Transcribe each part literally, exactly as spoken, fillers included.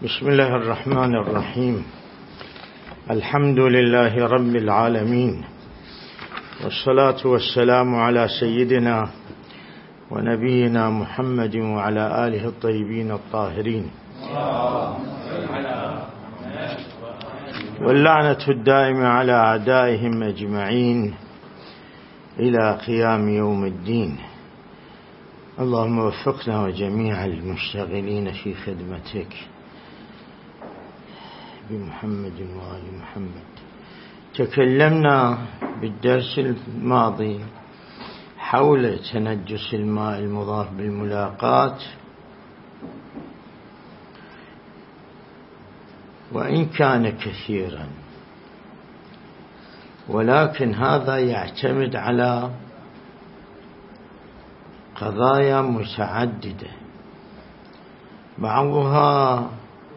بسم الله الرحمن الرحيم. الحمد لله رب العالمين، والصلاة والسلام على سيدنا ونبينا محمد وعلى آله الطيبين الطاهرين، واللعنة الدائمة على أعدائهم أجمعين إلى قيام يوم الدين. اللهم وفقنا وجميع المشتغلين في خدمتك بمحمد وآل محمد. تكلمنا بالدرس الماضي حول تنجس الماء المضاف بالملاقات، وإن كان كثيرا، ولكن هذا يعتمد على قضايا متعددة، بعضها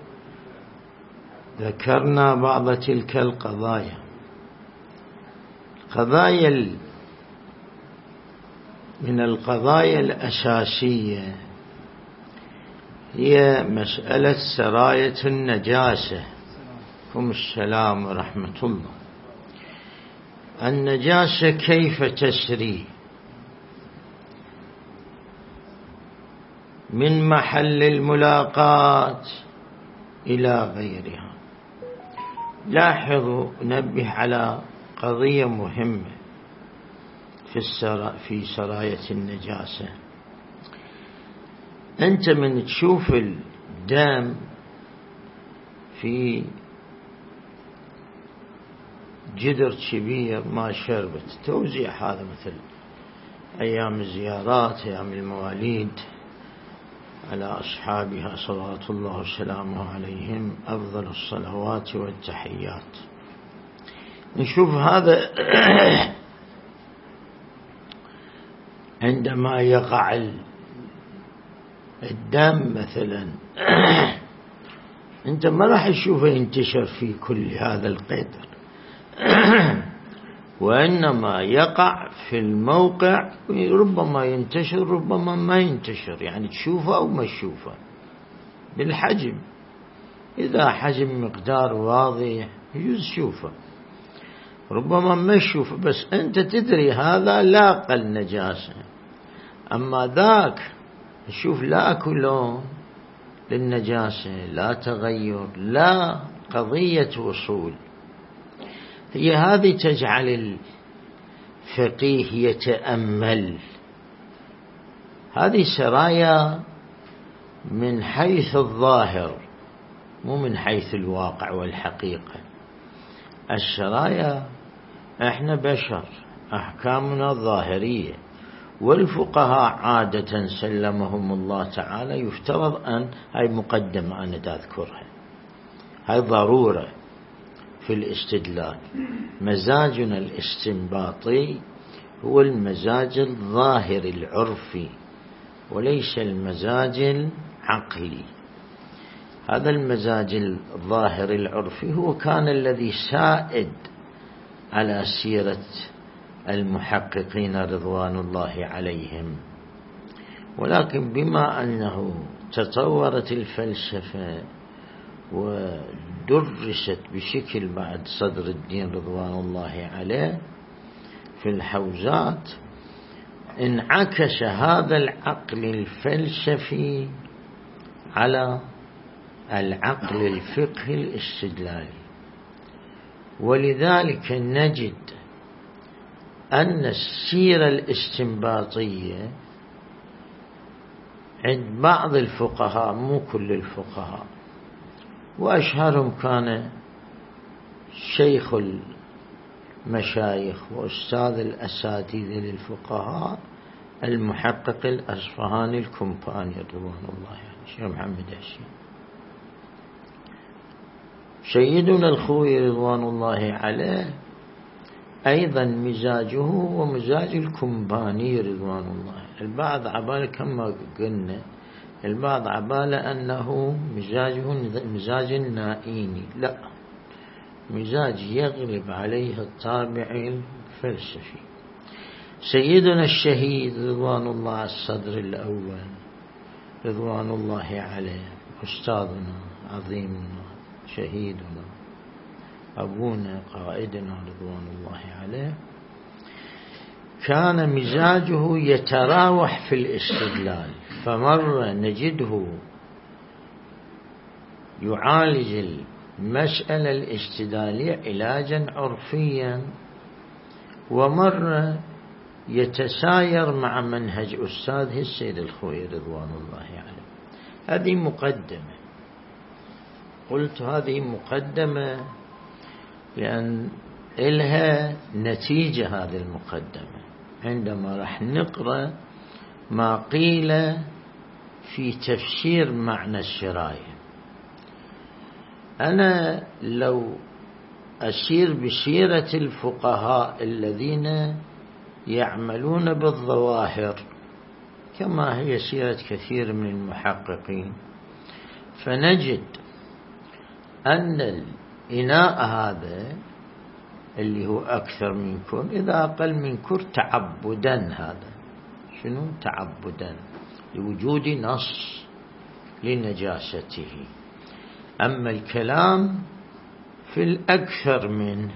ذكرنا بعض تلك القضايا. قضايا من القضايا الأساسية هي مسألة سراية النجاسة. كم السلام ورحمة الله. النجاسة كيف تسري من محل الملاقات إلى غيرها؟ لاحظوا، نبه على قضية مهمة في السرا في سراية النجاسة. أنت من تشوف الدم في جدر كبير ما شربت، توزيع هذا مثل أيام الزيارات، أيام المواليد، على أصحابها صلوات الله وسلامه عليهم أفضل الصلوات والتحيات. نشوف هذا عندما يقع الدم مثلا، أنت ما راح تشوفه ينتشر في كل هذا القدر، وإنما يقع في الموقع، ربما ينتشر ربما ما ينتشر، يعني تشوفه أو ما تشوفه بالحجم. إذا حجم مقدار واضح يجوز تشوفه، ربما ما تشوفه، بس أنت تدري هذا لاقى النجاسة. أما ذاك تشوف لا كلون للنجاسة، لا تغير، لا قضية وصول. هي هذه تجعل الفقيه يتأمل. هذه سرايا من حيث الظاهر، مو من حيث الواقع والحقيقة. السرايا احنا بشر، أحكامنا ظاهرية، والفقهاء عادة سلمهم الله تعالى يفترض أن، هاي مقدمة أنا أذكرها، هاي ضرورة في الاستدلال. مزاجنا الاستنباطي هو المزاج الظاهري العرفي، وليس المزاج العقلي. هذا المزاج الظاهري العرفي هو كان الذي سائد على سيرة المحققين رضوان الله عليهم. ولكن بما أنه تطورت الفلسفة ودرست بشكل بعد صدر الدين رضوان الله عليه في الحوزات، انعكس هذا العقل الفلسفي على العقل الفقهي الاستدلالي. ولذلك نجد أن السيرة الاستنباطية عند بعض الفقهاء، مو كل الفقهاء، وأشهرهم كان شيخ المشايخ وأستاذ الأساتذة للفقهاء المحقق الأصفهاني الكمباني رضوان الله عليه، الشيخ محمد هاشم. سيدنا الخوي رضوان الله عليه أيضا مزاجه ومزاج الكمباني رضوان الله. البعض عبالة كما قلنا، البعض عبالة أنه مزاجه مزاج النائيني، لا، مزاج يغلب عليه الطابع الفلسفي. سيدنا الشهيد رضوان الله الصدر الأول رضوان الله عليه، أستاذنا عظيم شهيد أبونا قائدنا رضوان الله عليه، كان مزاجه يتراوح في الاستدلال، فمرة نجده يعالج المسألة الاستدلالية علاجا عرفيا، ومرة يتساير مع منهج أستاذه السيد الخوئي رضوان الله عليه. هذه مقدمة، قلت هذه مقدمة لأن إلها نتيجة. هذه المقدمة عندما راح نقرأ ما قيل في تفسير معنى السراية. أنا لو أسير بسيرة الفقهاء الذين يعملون بالظواهر كما هي سيرة كثير من المحققين، فنجد أن الإناء هذا اللي هو أكثر من كر، إذا أقل من كر تعبدا، هذا شنو تعبدا لوجود نص لنجاسته. أما الكلام في الأكثر من،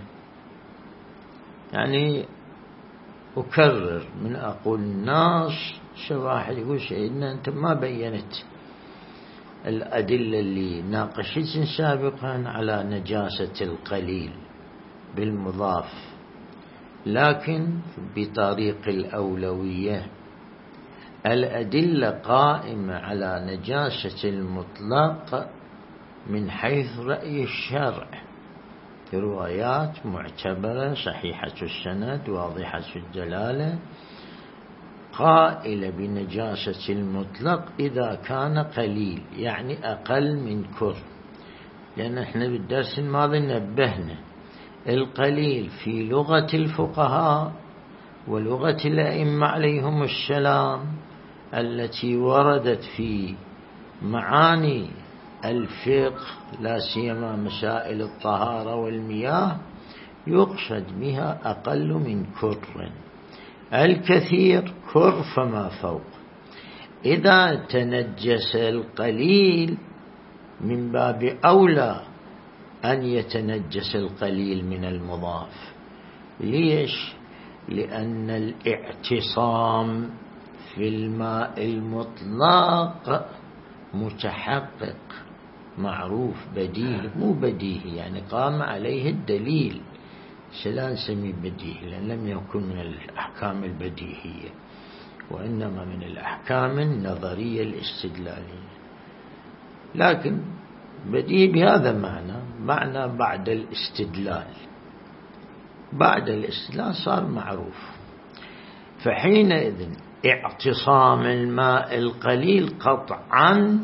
يعني أكرر من أقول ناس، شو واحد يقول سيدنا أنت ما بيّنت الأدلة اللي ناقشت سابقا على نجاسة القليل بالمضاف، لكن بطريق الأولوية الأدلة قائمة على نجاسة المطلق من حيث رأي الشرع، روايات معتبرة صحيحة السند واضحة الدلالة قائلة بنجاسة المطلق إذا كان قليل، يعني أقل من كر. لأن احنا بالدرس الماضي نبهنا القليل في لغة الفقهاء ولغة الأئمة عليهم السلام التي وردت في معاني الفقه، لا سيما مسائل الطهارة والمياه، يقصد بها أقل من كر. الكثير كر فما فوق. إذا تنجس القليل من باب أولى أن يتنجس القليل من المضاف. ليش؟ لأن الاعتصام في الماء المطلق متحقق معروف بديهي، مو بديهي يعني قام عليه الدليل، سلا نسميه بديهي لأن لم يكن من الأحكام البديهية، وإنما من الأحكام النظرية الاستدلالية. لكن بديهي بهذا معنى معنى بعد الاستدلال، بعد الاستدلال صار معروف. فحينئذ اعتصام الماء القليل قطعا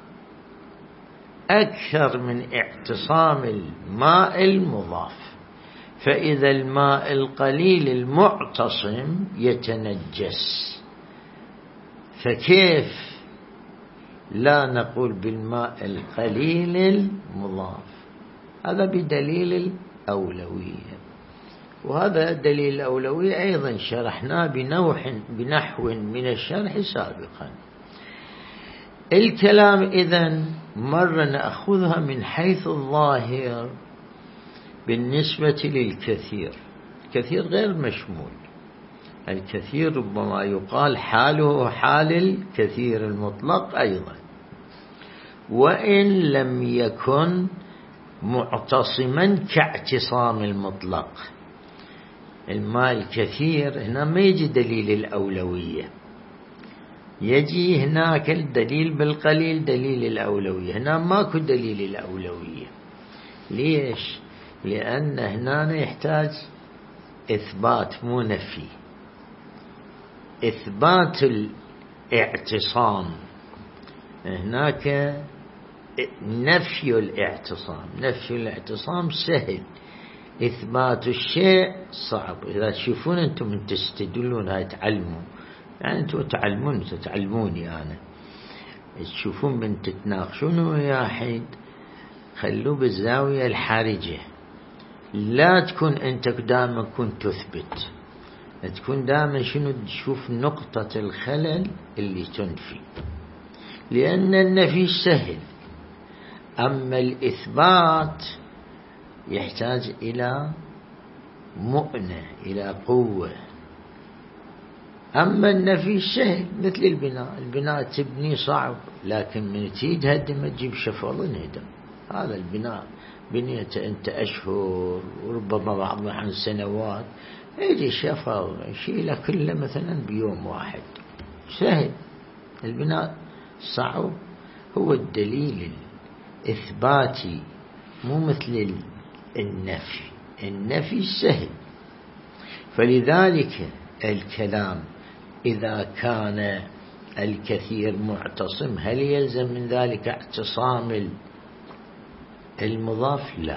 أكثر من اعتصام الماء المضاف. فإذا الماء القليل المعتصم يتنجس، فكيف لا نقول بالماء القليل المضاف؟ هذا بدليل الأولوية، وهذا دليل الأولوية أيضا شرحناه بنوح بنحو من الشرح سابقا. الكلام إذن مرة نأخذها من حيث الظاهر بالنسبة للكثير. الكثير غير مشمول، الكثير ربما يقال حاله حال الكثير المطلق أيضا، وإن لم يكن معتصما كاعتصام المطلق. الماء الكثير هنا ما يجي دليل الأولوية، يجي هناك الدليل بالقليل دليل الأولوية، هنا ماكو دليل الأولوية. ليش؟ لأن هنا يحتاج إثبات مو نفي. إثبات الاعتصام، هناك نفي الاعتصام. نفي الاعتصام سهل، إثبات الشيء صعب. إذا تشوفون أنتم من تستدلون هاي تعلموا، يعني أنتم تعلمون تتعلموني أنا، تشوفون من تتناقشون ويا حين خلوه بالزاوية الحرجة، لا تكون أنت دائما كنت تثبت، تكون دائما شنو تشوف نقطة الخلل اللي تنفي. لأن النفي سهل، أما الإثبات يحتاج إلى مؤنة، إلى قوة. أما النفي سهل مثل البناء، البناء تبني صعب، لكن من تيجي تهدم تجيب شفل انهدم. هذا البناء بنيت أنت أشهر وربما بعض عن سنوات، يجي شفل يشيله كله مثلا بيوم واحد. سهل. البناء صعب. هو الدليل الإثباتي مو مثل النفي. النفي سهل. فلذلك الكلام إذا كان الكثير معتصم هل يلزم من ذلك اعتصام المضاف؟ لا،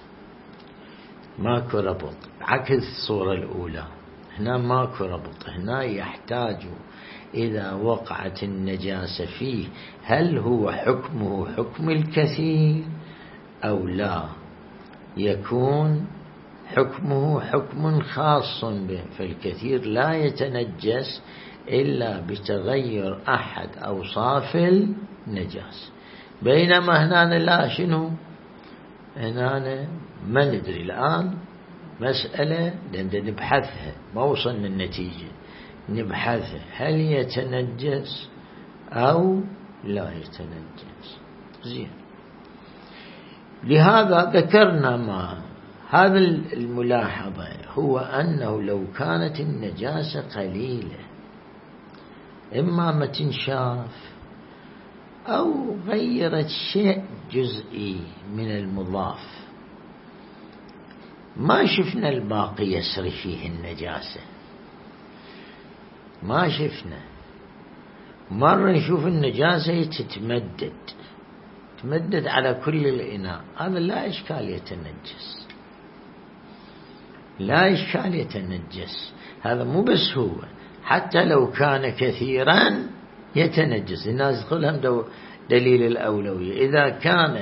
ماكو ربط. عكس الصورة الأولى، هنا ماكو ربط. هنا يحتاج إذا وقعت النجاسة فيه هل هو حكمه حكم الكثير أو لا، يكون حكمه حكم خاص به. فالكثير لا يتنجس إلا بتغير أحد أوصاف النجاسة، بينما هنا لا. شنو هنا؟ ما ندري الآن، مسألة نبحثها، ما وصلنا النتيجة، نبحثها هل يتنجس أو لا يتنجس. زين. لهذا ذكرنا ما هذا الملاحظة، هو أنه لو كانت النجاسة قليلة، إما ما تنشاف أو غيرت شيء جزئي من المضاف، ما شفنا الباقي يسري فيه النجاسة، ما شفنا. مرة نشوف النجاسة تتمدد تمدد على كل الإناء، هذا لا إشكال يتنجس، لا إشكال يتنجس. هذا مو بس هو، حتى لو كان كثيرا يتنجس. الناس تقولهم دليل الأولوية. إذا كان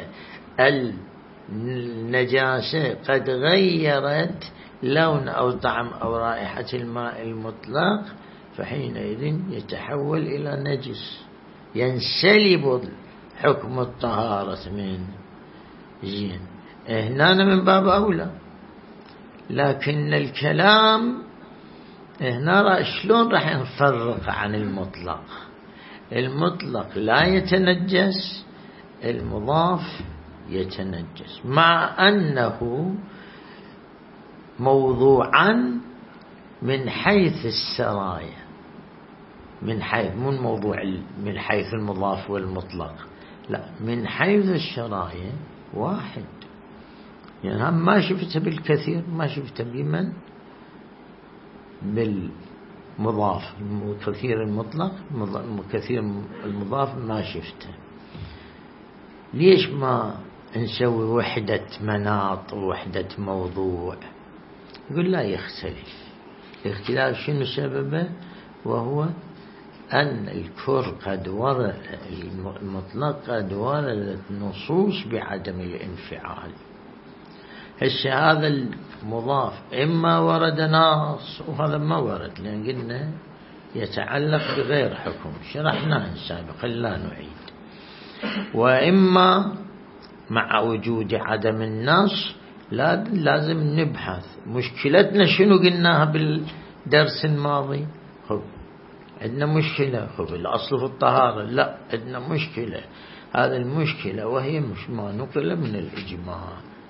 النجاسة قد غيرت لون أو طعم أو رائحة الماء المطلق فحينئذ يتحول إلى نجس، ينسلب حكم الطهارة منه. زين. هنا من باب أولى. لكن الكلام هنا شلون راح نفرق عن المطلق؟ المطلق لا يتنجس، المضاف يتنجس، مع أنه موضوعا من حيث السرايا، من حيث مو موضوع من حيث المضاف والمطلق، لا، من حيث الشرايا واحد. يعني هم ما شفته بالكثير، ما شفته بمن بالمضاف. الكثير المطلق، الكثير المضاف ما شفته. ليش ما نسوي وحدة مناط ووحدة موضوع؟ يقول لا يختلف. الاختلاف شنو سببه؟ وهو أن الكر قد ورد، المطلق قد وردت نصوص بعدم الانفعال. هسه هذا المضاف إما ورد نص وهذا ما ورد، لأن قلنا يتعلق بغير حكم، شرحناه سابقا لا نعيد. وإما مع وجود عدم النص لازم نبحث مشكلتنا شنو. قلناها بالدرس الماضي. خب عندنا مشكلة، خب الأصل في الطهارة، لا، عندنا مشكلة. هذا المشكلة وهي مش ما نقل من الإجماع،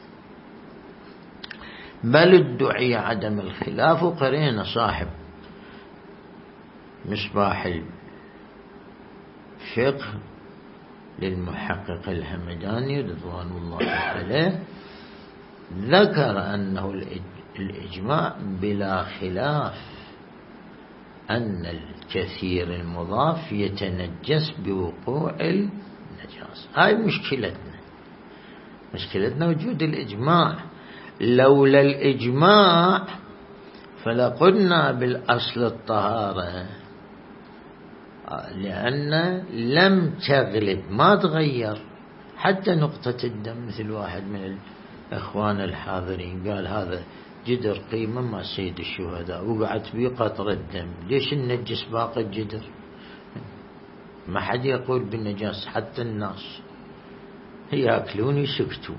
بل ادعي عدم الخلاف. وقرينا صاحب مصباح الفقه للمحقق الهمداني رضوان الله عليه ذكر أنه الإجماع بلا خلاف أن الكثير المضاف يتنجس بوقوع النجاسة. هاي مشكلتنا، مشكلتنا وجود الإجماع. لولا الإجماع فلقلنا بالأصل الطهارة، لأن لم تغلب، ما تغير حتى نقطة الدم. مثل واحد من الإخوان الحاضرين قال هذا جدر قيمة مع سيد الشهداء وقعت بيه قطرة الدم، ليش ننجس باقي الجدر؟ ما حد يقول بالنجاس حتى الناس. يأكلون يسكتوا.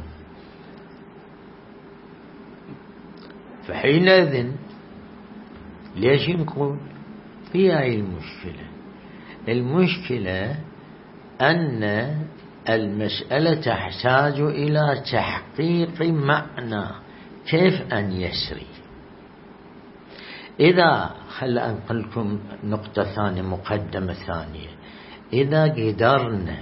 فحينئذ ليش نقول هي هاي المشكلة؟ المشكلة أن المسألة تحتاج إلى تحقيق معنى كيف أن يسري. إذا خل أنقل لكم نقطة ثانية، مقدمة ثانية، إذا قدرنا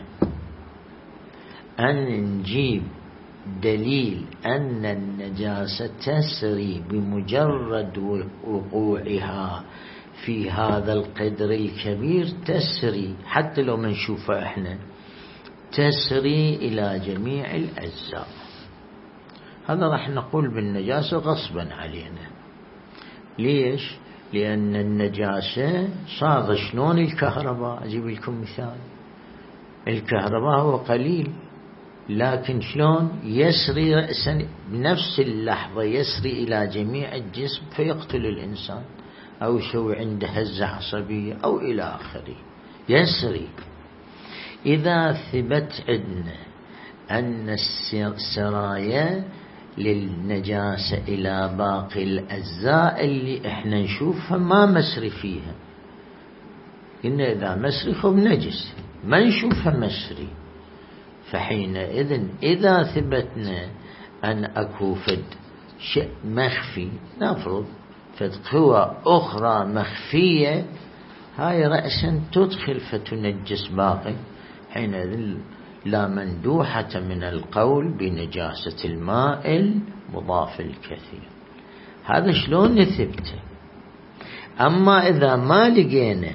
أن نجيب دليل أن النجاسة تسري بمجرد وقوعها في هذا القدر الكبير، تسري حتى لو ما نشوفها احنا، تسري إلى جميع الأجزاء، هذا راح نقول بالنجاسة غصبا علينا. ليش؟ لأن النجاسة صار شلون الكهرباء. أجيب لكم مثال، الكهرباء هو قليل لكن شلون يسري رأسا بنفس اللحظة، يسري إلى جميع الجسم فيقتل الإنسان أو يسوي عنده هزة عصبية أو إلى آخره، يسري. إذا ثبت عندنا أن السرايا للنجاسة إلى باقي الأجزاء اللي إحنا نشوفها ما مسري فيها، إن إذا مسري خب نجس، ما نشوفها مسري. فحينئذ إذا ثبتنا أن أكو فد شيء مخفي، نفرض فد قوى أخرى مخفية، هاي رأسا تدخل فتنجس باقي، حينئذ لا مندوحة من القول بنجاسة الماء المضاف الكثير. هذا شلون نثبته؟ أما إذا ما لقينا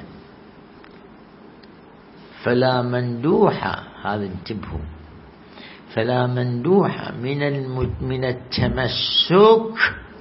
فلا مندوحة، هذا انتبهوا، فلا مندوحة من من التمسك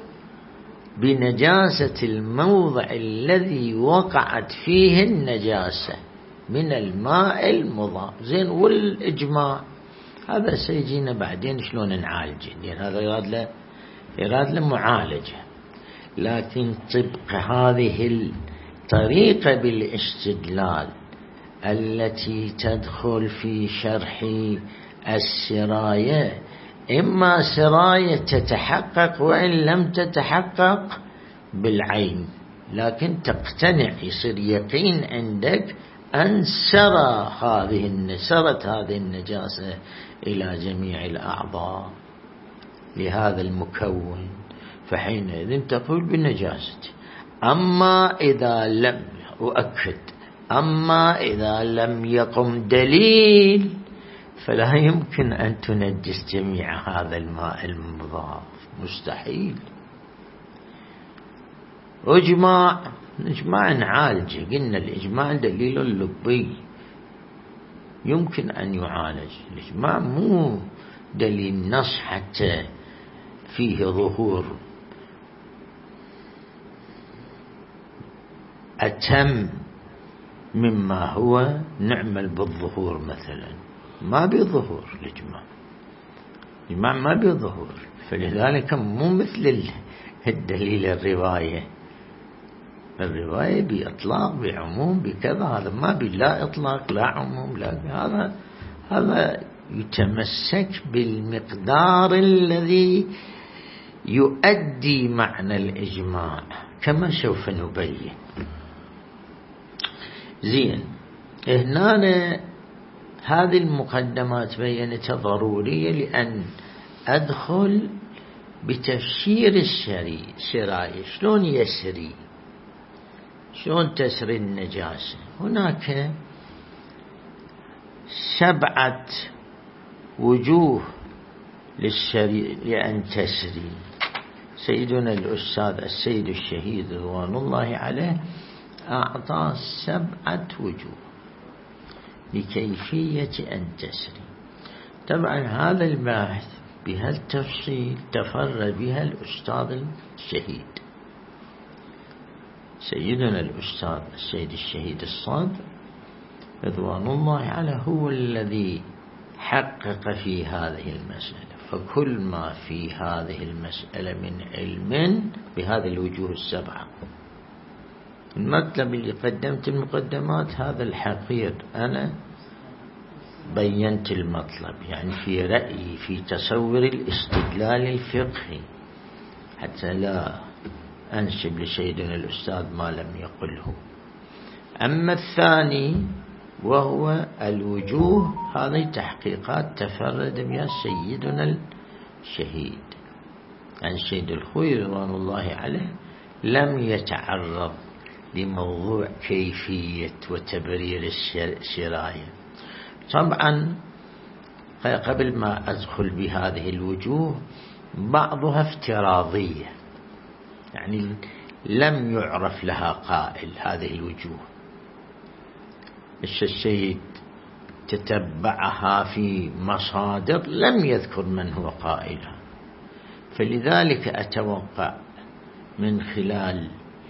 بنجاسة الموضع الذي وقعت فيه النجاسة من الماء المضاف. زين، والإجماع هذا سيجينا بعدين شلون نعالجه، يعني هذا يراد له يراد له معالجة. لكن طبق هذه الطريقة بالاستدلال التي تدخل في شرح السراية، إما سراية تتحقق وإن لم تتحقق بالعين، لكن تقتنع، يصير يقين عندك أن سرى هذه سرت هذه النجاسة إلى جميع الأعضاء لهذا المكون، فحينئذ تقول بالنجاسة. أما إذا لم أؤكد أما إذا لم يقم دليل فلا يمكن أن تنجس جميع هذا الماء المضاف، مستحيل. إجماع إجماع نعالجه، قلنا الإجماع دليل لبي يمكن أن يعالج. الإجماع مو دليل نص حتى فيه ظهور أتم مما هو نعمل بالظهور مثلا، ما بظهور الإجماع، الإجماع ما بظهور، فلذلك مو مثل الدليل الرواية. الرواية بإطلاق بعموم بكذا، هذا ما بلا إطلاق لا عموم لا، هذا هذا يتمسك بالمقدار الذي يؤدي معنى الإجماع كما سوف نبين. زين، هنا هذه المقدمات بينتها ضرورية لأن أدخل بتفسير السري سراي، شلون يسري، شلون تسري النجاسة. هناك سبعة وجوه للسري لأن تسري. سيدنا الأستاذ السيد الشهيد رضوان الله عليه أعطى سبعة وجوه لكيفية أن تسري. طبعا هذا البحث بهالتفصيل تفرد بها الأستاذ الشهيد سيدنا الأستاذ السيد الشهيد الصادق رضوان الله عليه، هو الذي حقق في هذه المسألة. فكل ما في هذه المسألة من علم بهذه الوجوه السبعة. المطلب اللي قدمت المقدمات هذا الحقير أنا بينت المطلب، يعني في رأيي في تصور الاستدلال الفقهي، حتى لا أنسب لسيدنا الأستاذ ما لم يقله. أما الثاني وهو الوجوه، هذه تحقيقات تفرد بها سيدنا الشهيد. يعني سيد الخوئي رضوان الله عليه لم يتعرض لموضوع كيفية وتبرير السراية. طبعا قبل ما أدخل بهذه الوجوه، بعضها افتراضية، يعني لم يعرف لها قائل. هذه الوجوه السيد تتبعها في مصادر لم يذكر من هو قائلها، فلذلك أتوقع من خلال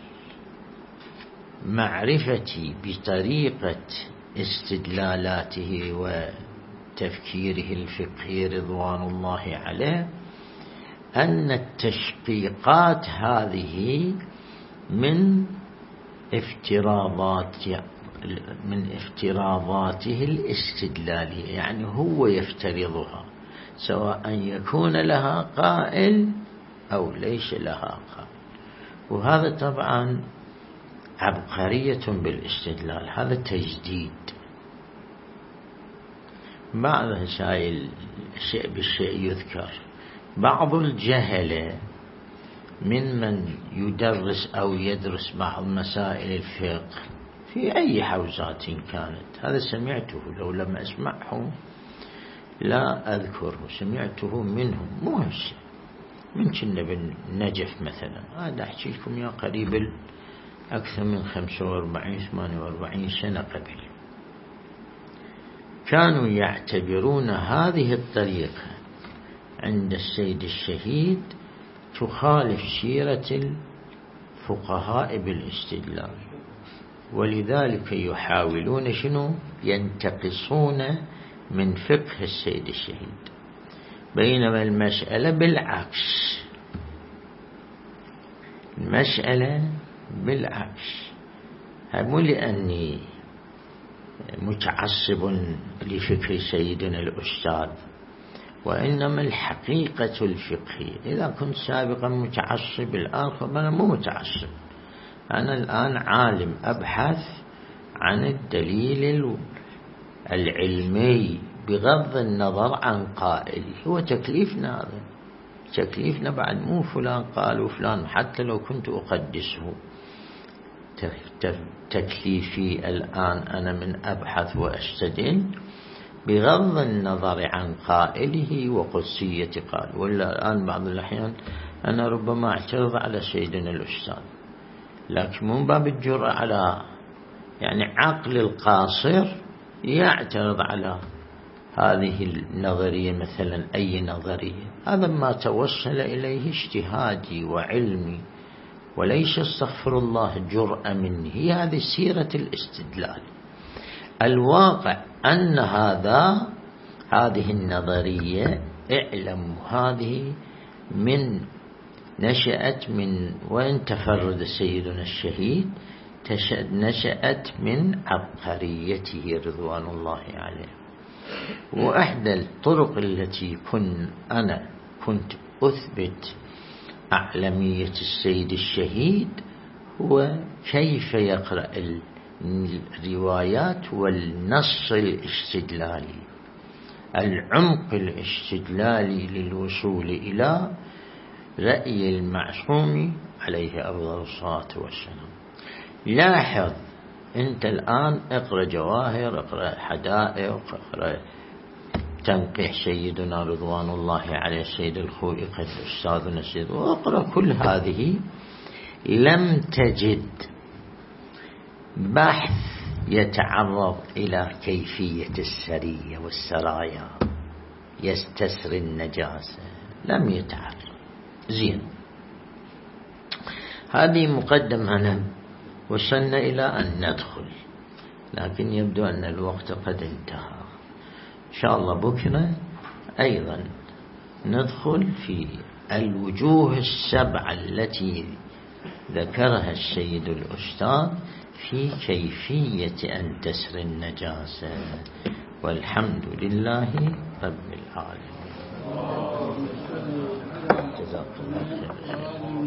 معرفتي بطريقة استدلالاته وتفكيره الفقهي رضوان الله عليه أن التشقيقات هذه من افتراضات من افتراضاته الاستدلالية، يعني هو يفترضها سواء يكون لها قائل أو ليس لها قائل. وهذا طبعا عبقرية بالاستدلال، هذا تجديد. بعض هسائل الشيء بالشيء يذكر. بعض الجهلة من من يدرس أو يدرس بعض مسائل الفقه في أي حوزات كانت، هذا سمعته، لو لم أسمعه لا أذكره، سمعته منهم، مو هالشيء من كنا بالنجف مثلا. هذا أحكي لكم يا قريب أكثر من خمسة وأربعين ثمانية وأربعين سنة قبل، كانوا يعتبرون هذه الطريقة عند السيد الشهيد تخالف سيرة الفقهاء بالاستدلال، ولذلك يحاولون شنو ينتقصون من فقه السيد الشهيد. بينما المسألة بالعكس، المسألة بالعكس، مو لأني متعصب لفكر سيدنا الأستاذ، وإنما الحقيقة الفقهية. إذا كنت سابقا متعصب الآن فأنا مو متعصب، أنا الآن عالم أبحث عن الدليل العلمي بغض النظر عن قائلي. هو تكليفنا هذا، تكليفنا بعد مو فلان قال وفلان، حتى لو كنت أقدسه. تكليفي الآن أنا من أبحث وأستدل بغض النظر عن قائله وقدسية قال. ولا الآن بعض الأحيان أنا ربما اعترض على سيدنا الأستاذ، لكن من باب الجرأة على يعني عقل القاصر يعترض على هذه النظرية مثلا، أي نظرية. هذا ما توصل إليه اجتهادي وعلمي، وليس استغفر الله جرأة مني. هي هذه سيرة الاستدلال. الواقع أن هذا هذه النظرية اعلم هذه من نشأت من وين تفرد سيدنا الشهيد، نشأت من عبقريته رضوان الله عليه. وأحدى الطرق التي كن أنا كنت أثبت أعلمية السيد الشهيد هو كيف يقرأ الروايات والنص الاستدلالي، العمق الاستدلالي للوصول إلى رأي المعصوم عليه أفضل الصلاة والسلام. لاحظ أنت الآن اقرأ جواهر، اقرأ حدائق، اقرأ تنقيح سيدنا رضوان الله عليه سيد الخوئي قد أستاذنا السيد، واقرأ كل هذه، لم تجد بحث يتعرض إلى كيفية السرية والسرايا يستسري النجاسة، لم يتعرض. زين، هذه مقدمة. وصلنا إلى أن ندخل، لكن يبدو أن الوقت قد انتهى. إن شاء الله بكرة أيضا ندخل في الوجوه السبعة التي ذكرها السيد الأستاذ في كيفية أن تسري النجاسة. والحمد لله رب العالمين. جزاكم الله خير.